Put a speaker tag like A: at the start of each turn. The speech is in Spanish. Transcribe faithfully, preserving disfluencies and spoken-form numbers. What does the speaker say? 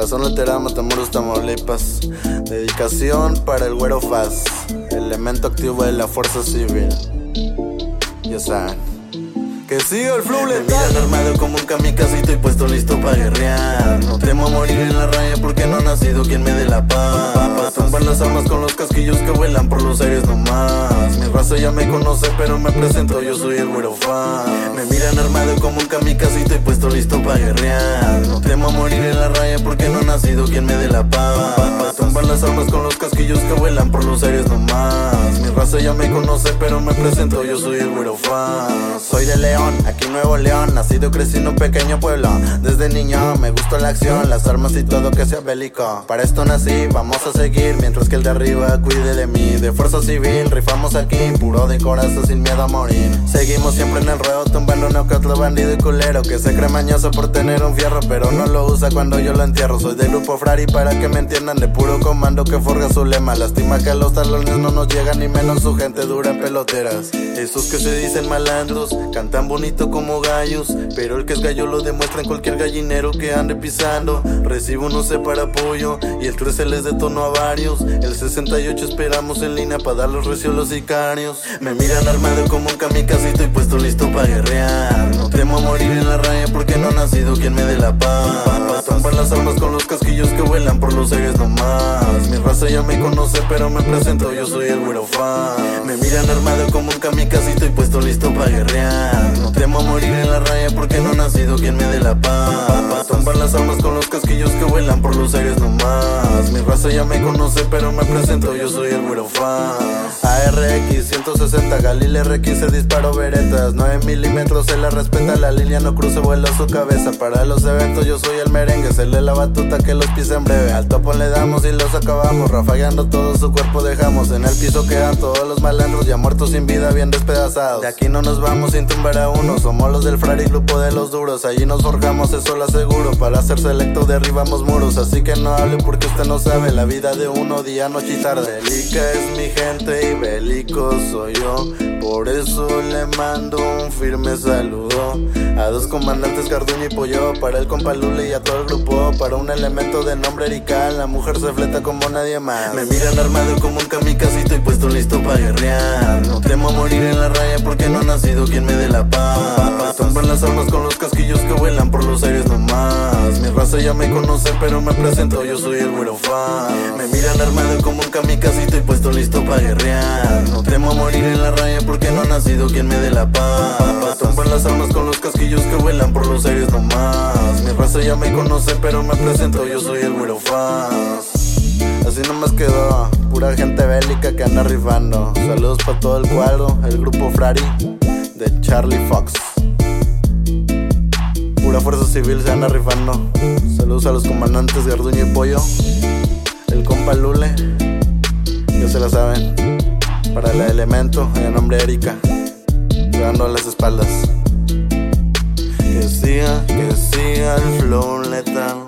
A: la zona alterada, Matamoros, Tamaulipas. Dedicación para el güero Faz, elemento activo de la fuerza civil. Ya saben. Que siga el flow letal. Me miran armado como un kamikazito y puesto listo pa' guerrear. No temo morir en la raya porque no ha nacido quien me dé la paz. Tumban las armas con los casquillos que vuelan por los aires nomás. Mi raza ya me conoce pero me presento, yo soy el güero Faz. Me miran armado como un kamikazito y puesto listo pa' guerrear. No temo morir en la raya porque no ha nacido quien me dé la paz. Tumban las armas con los casquillos que vuelan por los aires nomás. Mi raza ya me conoce pero me presento, yo soy el güero Faz. Soy de León, aquí Nuevo León, nacido, crecí en un pequeño pueblo. Desde niño me gustó la acción, las armas y todo que sea bélico. Para esto nací, vamos a seguir, mientras que el de arriba cuide de mí. De fuerza civil, rifamos aquí, puro de corazón sin miedo a morir. Seguimos siempre en el ruedo, tumbando un otro bandido y culero que se cree mañoso por tener un fierro, pero no lo usa cuando yo lo entierro. Soy del grupo Frari, para que me entiendan, de puro comando que forja su lema. Lastima que a los talones no nos llegan, ni menos su gente dura en peloteras. Esos que se dicen malandros, cantan bonito como gallos, pero el que es gallo lo demuestra en cualquier gallinero que ande pisando. Recibo no sé para apoyo y el trece les detonó a varios. El sesenta y ocho esperamos en línea para dar los recios los sicarios. Me miran armado como un kamikazito y puesto listo pa' guerrear. No temo morir en la raya porque no ha nacido quien me dé la paz. Tumban las armas con los casquillos que vuelan por los aires nomás. Mi raza ya me conoce pero me presento, yo soy el güero Faz. Me miran armado como un kamikazito y puesto listo pa' guerrear. No temo morir en la raya porque no ha nacido quien me dé la paz. Tumban las armas con los casquillos que vuelan por los aires nomás. Mi raza ya me conoce pero me presento, yo soy el güero Faz. A R X ciento sesenta, Galil R quince, disparo veretas. nueve milímetros se la respeta, la línea no cruce, vuela su cabeza. Para los eventos yo soy el merengue, se lee la batuta que los pisa en breve. Al topo le damos y los acabamos, rafagando todo su cuerpo dejamos. En el piso quedan todos los malandros ya muertos sin vida, bien despedazados. De aquí no nos vamos sin tumbar a uno, somos los del Frari, grupo de los duros. Allí nos forjamos, eso lo aseguro, para ser selecto derribamos muros. Así que no hable porque usted no sabe la vida de uno, día, noche y tarde. Bélica es mi gente y bélico soy yo, por eso le mando un firme saludo a dos comandantes, Garduño y Pollo, para el compa Lule y a todo el grupo. Para un elemento de nombre Erika, la mujer se fleta como nadie más. Me miran armado como un kamikazito y puesto listo pa' guerrear. No temo morir en la raya porque no ha nacido quien me dé la paz. Tumban las armas con los casquillos que vuelan por los aires nomás. Mi raza ya me conoce pero me presento, yo soy el güero Faz. Me miran armado como un kamikazito y puesto listo pa' guerrear. No temo morir en la raya porque no ha nacido quien me dé la paz. Tumban las armas con los casquillos que vuelan por los aires nomás. Mi raza ya me conoce pero me presento, yo soy el güero Faz. Así nomás quedó, pura gente bélica que anda rifando. Saludos pa' todo el cuadro, el grupo Frari de Charlie Fox. Pura fuerza civil se anda rifando. Saludos a los comandantes Garduño y Pollo, el compa Lule, ya se la saben. Para el elemento, en nombre Erika, dando a las espaldas. Que siga, que siga el flow letal.